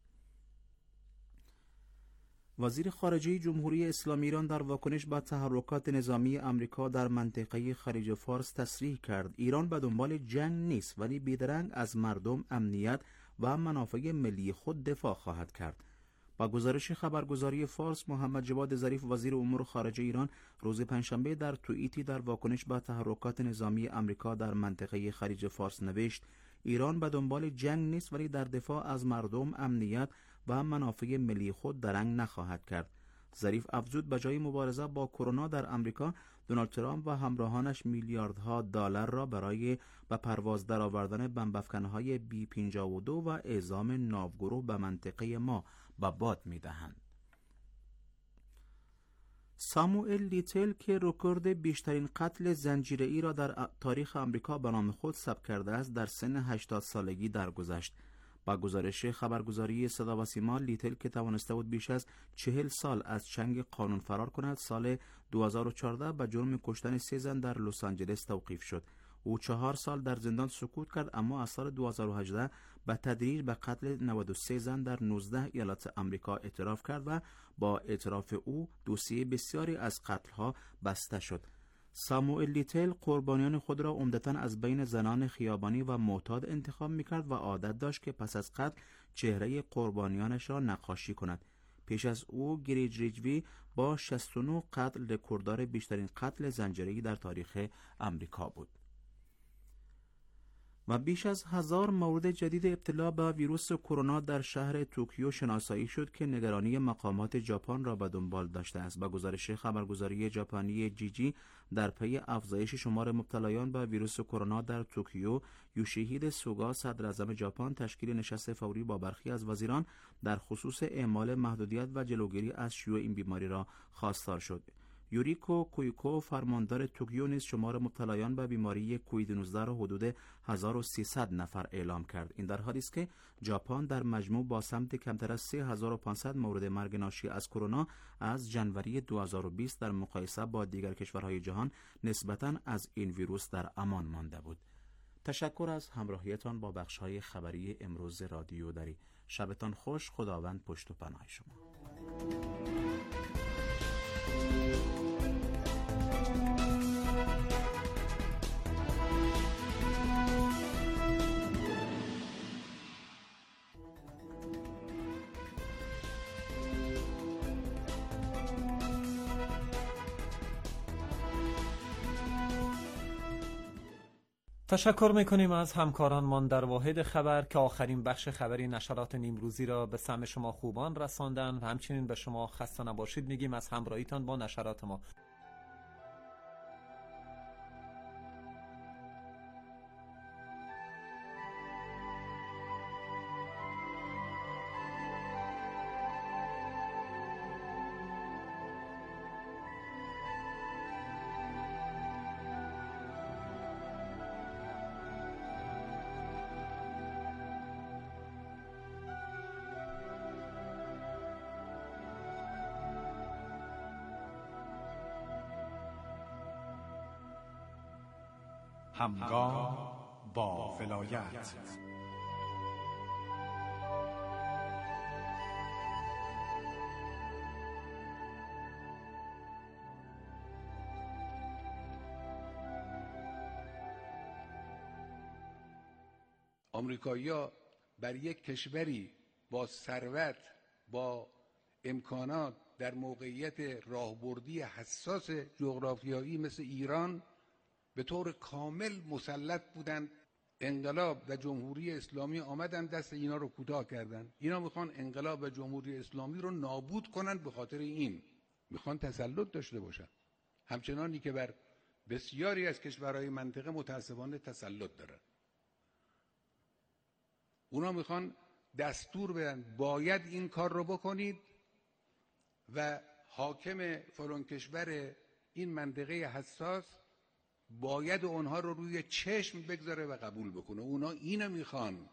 وزیر خارجه جمهوری اسلامی ایران در واکنش به تحرکات نظامی آمریکا در منطقه خلیج فارس تصریح کرد ایران به دنبال جنگ نیست، ولی بیدرنگ از مردم، امنیت و منافع ملی خود دفاع خواهد کرد. با گزارش خبرگزاری فارس، محمد جواد ظریف وزیر امور خارجه ایران روز پنجشنبه در توییتی در واکنش به تحرکات نظامی آمریکا در منطقه خلیج فارس نوشت: ایران به دنبال جنگ نیست، ولی در دفاع از مردم، امنیت و منافع ملی خود درنگ نخواهد کرد. ظریف افزود به جای مبارزه با کرونا در آمریکا، دونالد ترامپ و همراهانش میلیاردها دلار را برای به پرواز درآوردن بمب‌افکن‌های B-52 و اعزام ناوگروه به منطقه ما به باد می‌دهند. ساموئل لیتل که رکورد بیشترین قتل زنجیره‌ای را در تاریخ آمریکا به نام خود ثبت کرده است در سن 80 سالگی درگذشت. با گزارش خبرگزاری صدا و سیما، لیتل که توانسته بود بیش از 40 سال از چنگ قانون فرار کند، سال 2014 به جرم کشتن 3 زن در لس آنجلس توقیف شد. او 4 سال در زندان سکوت کرد، اما از سال 2018 به تدریج به قتل 93 زن در 19 ایالت آمریکا اعتراف کرد و با اعتراف او دوسیه بسیاری از قتل‌ها بسته شد. ساموئل لیتل قربانیان خود را عمدتاً از بین زنان خیابانی و معتاد انتخاب می‌کرد و عادت داشت که پس از قتل چهره قربانیانش را نقاشی کند. پیش از او گریج ریجوی با 69 قتل رکورددار بیشترین قتل زنجیره‌ای در تاریخ آمریکا بود. و بیش از 1000 مورد جدید ابتلا به ویروس کرونا در شهر توکیو شناسایی شد که نگرانی مقامات ژاپن را به دنبال داشته است. با گزارش خبرگزاری ژاپنی جیجی، در پی افزایش شمار مبتلایان به ویروس کرونا در توکیو، یوشیهیده سوگا صدر اعظم ژاپن تشکیل نشست فوری با برخی از وزیران در خصوص اعمال محدودیت و جلوگیری از شیوع این بیماری را خواستار شد. یوریکو کویکو فرماندار توکیو نیز شمار مبتلایان به بیماری کووید 19 را حدود 1300 نفر اعلام کرد. این در حالی است که ژاپن در مجموع با سمت کمتر از 3500 مورد مرگ ناشی از کرونا از ژانویه 2020 در مقایسه با دیگر کشورهای جهان نسبتاً از این ویروس در امان مانده بود. تشکر از همراهیتان با بخش‌های خبری امروز رادیو دری. شبتان خوش. خداوند پشت و پناه شما. تشکر میکنیم از همکارانمان در واحد خبر که آخرین بخش خبری نشرات نیمروزی را به سمع شما خوبان رساندن و همچنین به شما خسته نباشید میگیم از همراهیتان با نشرات ما. همگام با ولایت. آمریکایی‌ها بر یک کشوری با ثروت، با امکانات، در موقعیت راهبردی حساس جغرافیایی مثل ایران به طور کامل مسلط بودند. انقلاب و جمهوری اسلامی آمدن دست اینا رو کوتاه کردن. اینا میخوان انقلاب و جمهوری اسلامی رو نابود کنن، به خاطر این میخوان تسلط داشته باشن، همچنانی که بر بسیاری از کشورهای منطقه متاسفانه تسلط دارن. اونا میخوان دستور بدن باید این کار رو بکنید و حاکم فلان کشور این منطقه حساس باید اونها رو روی چشم بگذاره و قبول بکنه. اونا اینو میخوان.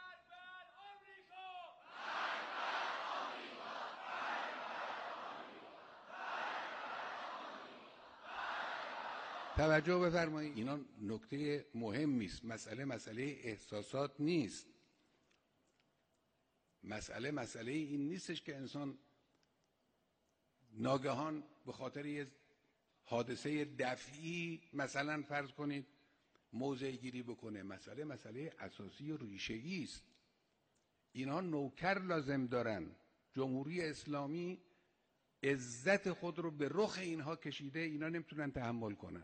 توجه بفرمایید، اینا نکته مهمی است. مسئله احساسات نیست. مسئله این نیستش که انسان ناگهان به خاطر یه حادثه دفعی مثلا فرض کنید موضع گیری بکنه. مسئله اساسی و ریشه‌ای است. اینها نوکر لازم دارن. جمهوری اسلامی عزت خود رو به رخ اینها کشیده، اینا نمیتونن تحمل کنن.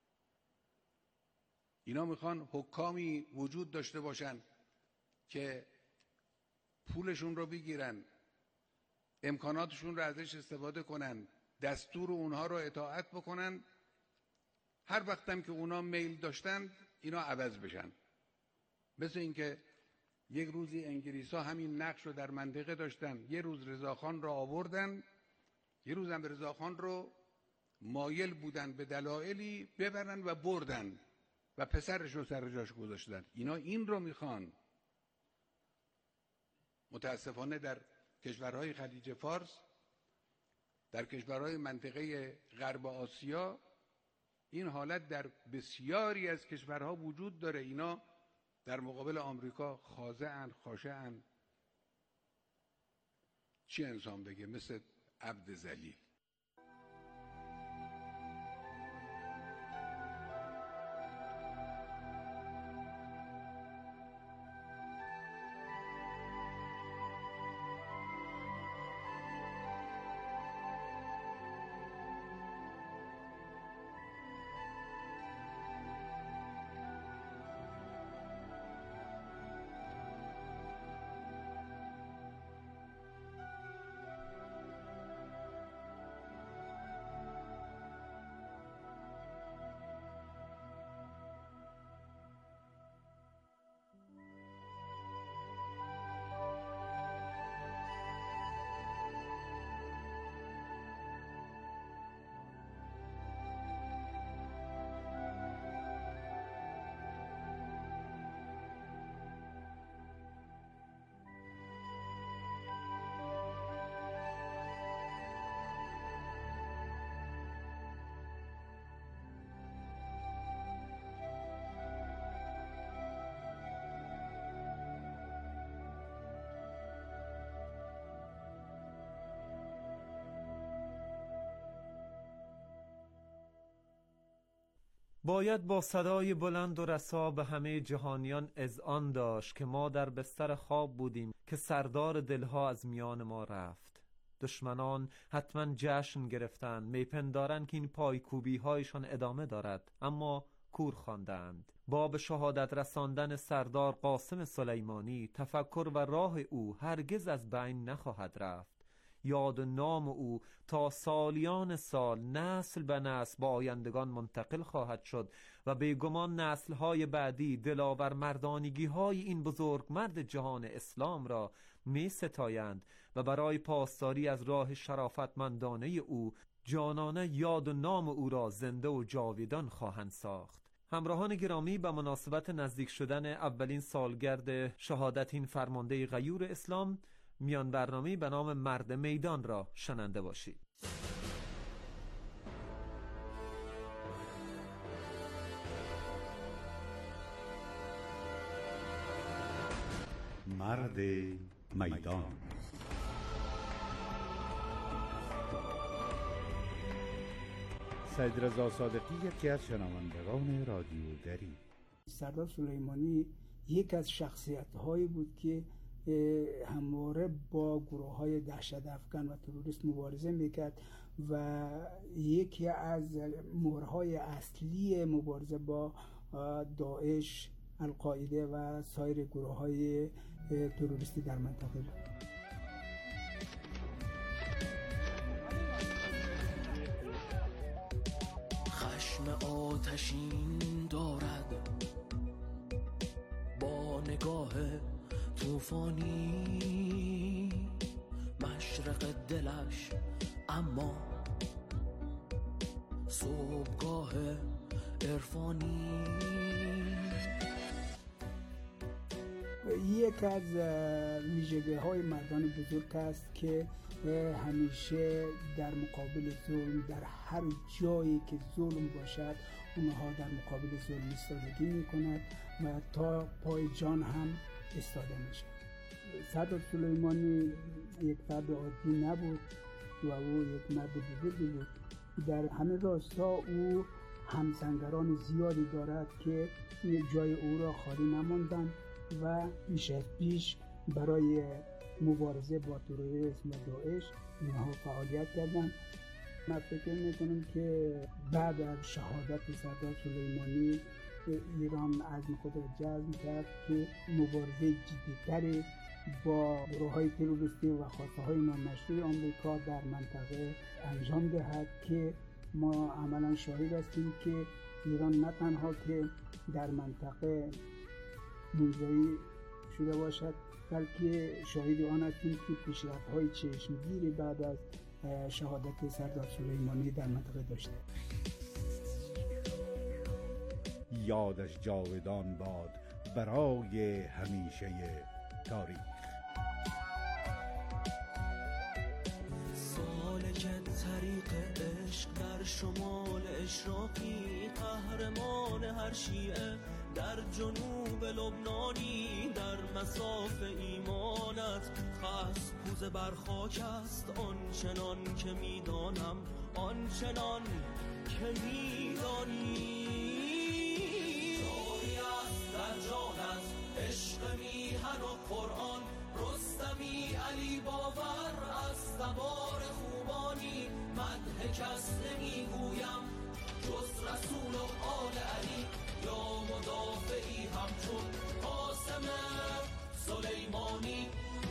اینا میخوان حکامی وجود داشته باشن که پولشون رو بگیرن، امکاناتشون رو ازش استفاده کنن، دستور اونها رو اطاعت بکنن. هر وقتم که اونا میل داشتن اینا عوض بشن. مثل اینکه یک روزی انگلیس‌ها همین نقش رو در منطقه داشتن، یه روز رضاخان رو آوردن، یه روز هم رضاخان رو مایل بودن به دلایلی ببرن و بردن و پسرش رو سر جاش گذاشتن. اینا این رو میخوان. متاسفانه در کشورهای خلیج فارس، در کشورهای منطقه غرب آسیا این حالت در بسیاری از کشورها وجود داره. اینا در مقابل آمریکا خاضعن، خاشعن، چی انسان بگه، مثل عبد ذلیل. باید با صدای بلند و رسا به همه جهانیان اذعان داشت که ما در بستر خواب بودیم که سردار دلها از میان ما رفت. دشمنان حتما جشن گرفتند، میپندارند که این پایکوبی هایشان ادامه دارد، اما کور خواندند. با به شهادت رساندن سردار قاسم سلیمانی تفکر و راه او هرگز از بین نخواهد رفت. یاد و نام او تا سالیان سال نسل به نسل با آیندگان منتقل خواهد شد و بیگمان نسل‌های بعدی دلاور مردانگی‌های این بزرگ مرد جهان اسلام را می ستایند و برای پاسداری از راه شرافتمندانه او جانانه یاد و نام او را زنده و جاویدان خواهند ساخت. همراهان گرامی، به مناسبت نزدیک شدن اولین سالگرد شهادت این فرمانده غیور اسلام، میان برنامه‌ای به نام مرد میدان را شنونده باشید. مرد میدان. سید رضا صادقی یکی از شنوندگان رادیو دری. سردار سلیمانی یک از شخصیت‌هایی بود که همواره با گروه‌های دهشت افکن و تروریست مبارزه میکرد و یکی از مهرهای اصلی مبارزه با داعش، القاعده و سایر گروه‌های تروریستی در منطقه بود. خشم آتشین دارد با نگاه توفانی، مشرق دلش اما صبحگاه عرفانی. یک از ویژگی‌های مردان بزرگ است که همیشه در مقابل ظلم، در هر جایی که ظلم باشد اونها در مقابل ظلم ایستادگی می‌کند و تا پای جان هم ایستاده میشه. سردار سلیمانی یک فرد عادی نبود و او یک مرد بزرگی بود. در همه راستا او همسنگران زیادی دارد که جای او را خالی نماندند و بیش از پیش برای مبارزه با تروریسم و داعش اینها فعالیت کردند. من فکر میکنم که بعد از شهادت سردار سلیمانی ایران عزم خود را جزم کرد که مبارزه جدی‌تری با گروه‌های تروریستی و خواسته‌های نامشروع آمریکا در منطقه انجام دهد که ما عملاً شاهد هستیم که ایران نه تنها که در منطقه منزوی شده باشد، بلکه شاهد آن هستیم که پیشرفت‌های چشمگیری بعد از شهادت سردار سلیمانی در منطقه داشته. یادش جاودان باد برای همیشه تاریخ. سالک طریق عشق در شمال اشراقی، قهرمان هر شیعه در جنوب لبنانی، در مساف ایمانت خس کوزه بر خاک است، آنچنان که میدانم آنچنان که میدانی. جاری است در جانت عشق میهن و قرآن، رستمی علی باور از تبار خوبانی، مدح کس نمیگویم جز رسول و آل علی، یا مدافعی همچون قاسم سلیمانی.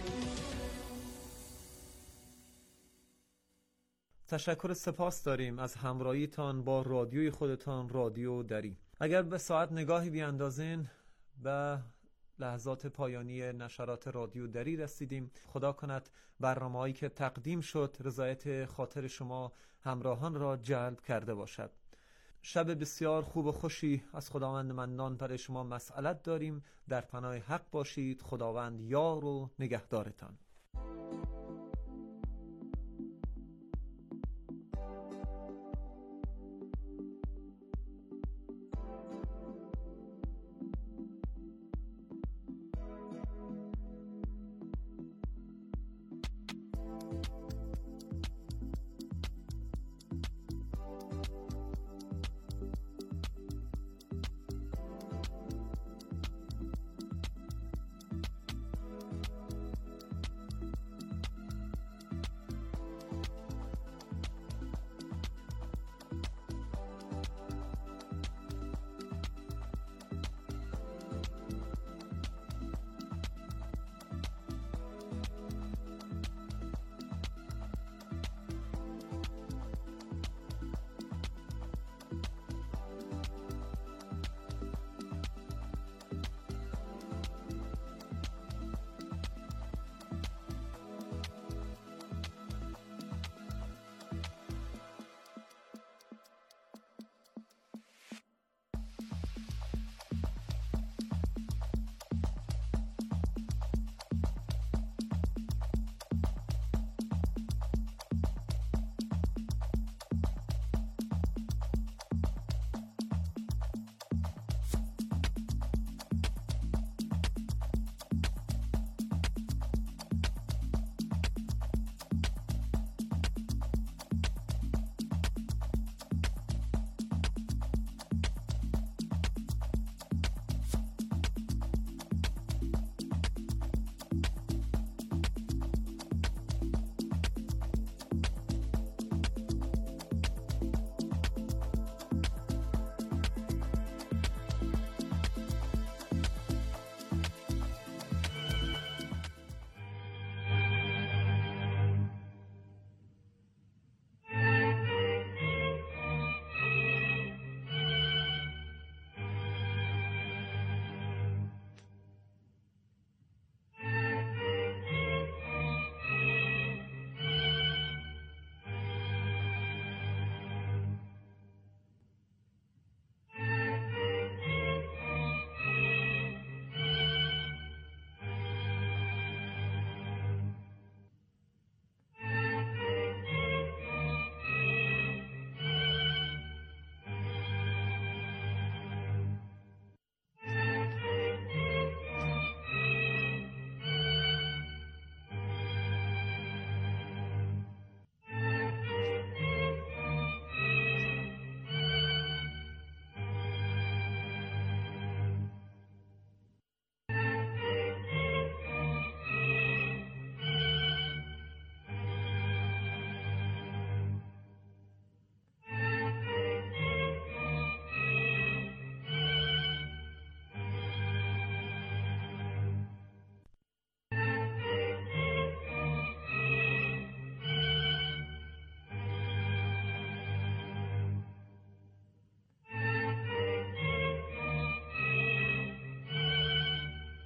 تشکر سپاس داریم از همراهیتان با رادیوی خودتان، رادیو دری. اگر به ساعت نگاهی بیاندازین به لحظات پایانی نشرات رادیو دری رسیدیم. خدا کند برنامه‌هایی که تقدیم شد رضایت خاطر شما همراهان را جلب کرده باشد. شب بسیار خوب و خوشی از خداوند منان برای شما مسئلت داریم. در پناه حق باشید. خداوند یار و نگهدارتان.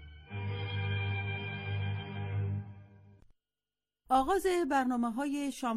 آغاز برنامه‌های شام